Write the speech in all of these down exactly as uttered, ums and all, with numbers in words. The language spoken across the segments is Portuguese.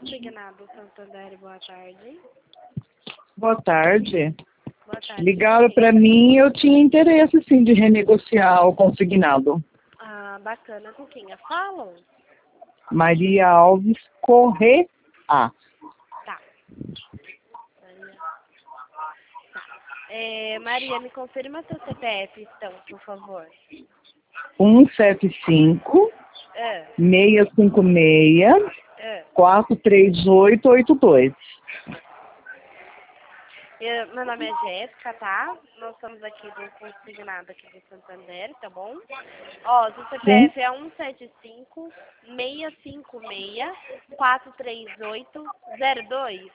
Consignado Santander, boa tarde. Boa tarde. Boa tarde. Ligaram para mim e eu tinha interesse, sim, de renegociar o consignado. Ah, bacana. Com quem eu falo? Maria Alves Correa. Tá. Maria. Tá. É, Maria, me confirma seu C P F, então, por favor. um sete cinco, É, seis cinco seis, é. quatro três oito oito dois. Eu, meu nome é Jéssica, tá? Nós estamos aqui do consignado aqui do Santander, tá bom? Ó, seu C P F Sim? é um sete cinco, seis cinco seis, quatro três oito, zero dois.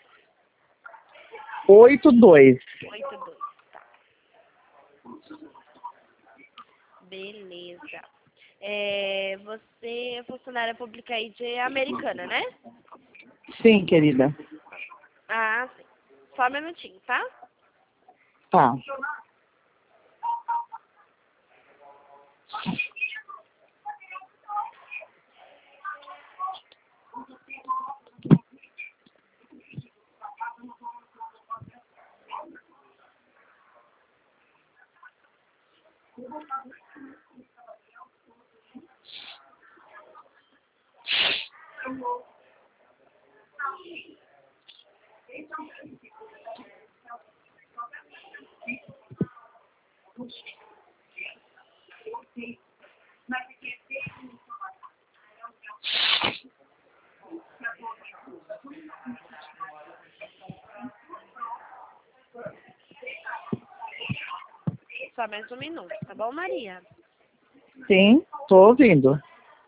oito dois. oito dois, tá. Beleza. É, você é funcionária pública aí de Americana, né? Sim, querida. Ah, sim. Só um minutinho, tá? Tá. Só mais um minuto, tá bom, Maria? Sim, tô ouvindo.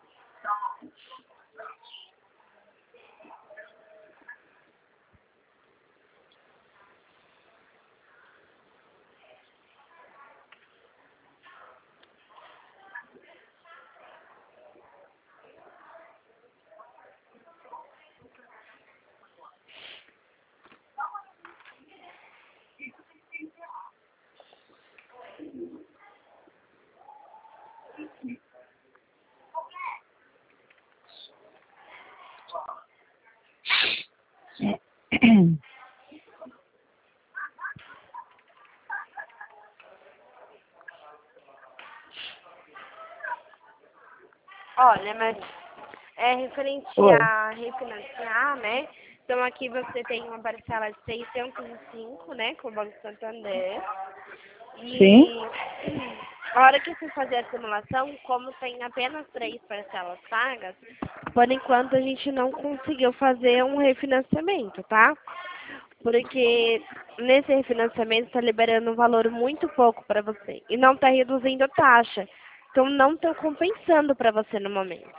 Olha, Maria, é referente Oi. a refinanciar, né? Então aqui você tem uma parcela de seiscentos e cinco, né, com o Banco Santander. Sim? E a hora que você fazer a simulação, como tem apenas três parcelas pagas, por enquanto a gente não conseguiu fazer um refinanciamento, tá? Porque nesse refinanciamento está liberando um valor muito pouco para você e não está reduzindo a taxa. Então não está compensando para você no momento.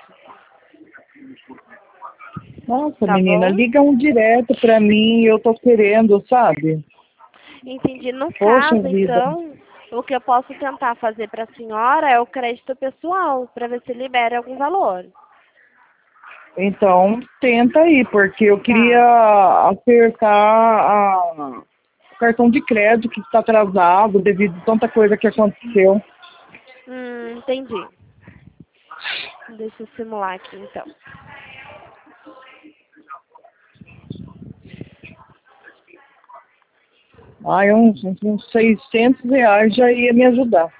Nossa, Tá menina, bom? liga um direto pra mim, eu tô querendo, sabe? Entendi. No Poxa caso, vida. então, o que eu posso tentar fazer para a senhora é o crédito pessoal, para ver se libera algum valor. Então, tenta aí, porque eu Tá. queria acertar a... o cartão de crédito que está atrasado devido a tanta coisa que aconteceu. Hum, entendi. Deixa eu simular aqui, então. Ai, uns, uns uns seiscentos reais já ia me ajudar.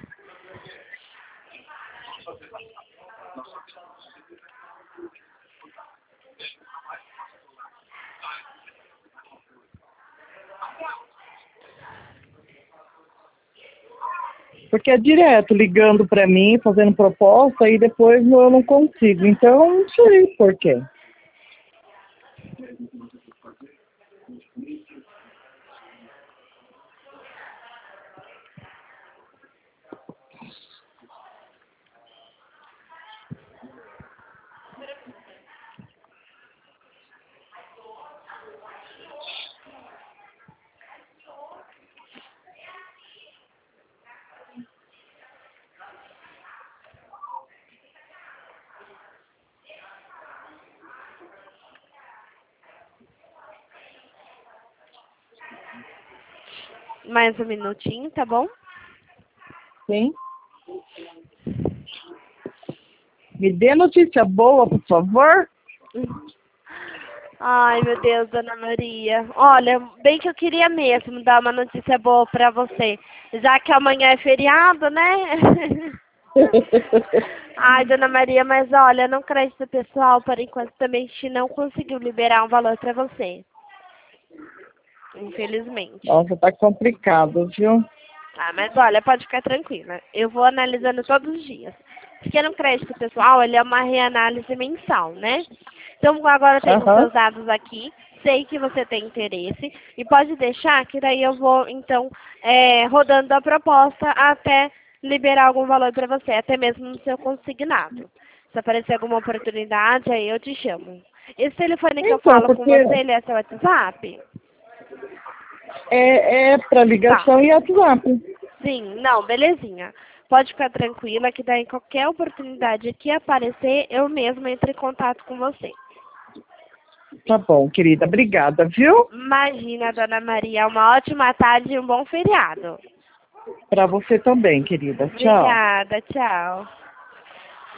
Porque é direto, ligando para mim, fazendo proposta, e depois eu não consigo. Então, não sei por quê. Mais um minutinho, tá bom? Sim? Me dê notícia boa, por favor. Ai, meu Deus, Dona Maria. Olha, bem que eu queria mesmo dar uma notícia boa pra você. Já que amanhã é feriado, né? Ai, Dona Maria, mas olha, no crédito pessoal, por enquanto, também a gente não conseguiu liberar um valor pra você. Infelizmente. Nossa, tá complicado, viu? Ah, mas olha, pode ficar tranquila. Eu vou analisando todos os dias. Porque no crédito pessoal, ele é uma reanálise mensal, né? Então, agora eu tenho os Aham. seus dados aqui. Sei que você tem interesse. E pode deixar que daí eu vou, então, é, rodando a proposta até liberar algum valor para você. Até mesmo no seu consignado. Se aparecer alguma oportunidade, aí eu te chamo. Esse telefone que eu Então, falo com porque você, ele é seu WhatsApp? é, é para Tá. ligação e WhatsApp. Sim, não, belezinha. Pode ficar tranquila que daí qualquer oportunidade que aparecer, eu mesma entro em contato com você. Tá bom, querida. Obrigada, viu? Imagina, Dona Maria, uma ótima tarde e um bom feriado. Para você também, querida. Tchau. Obrigada, tchau.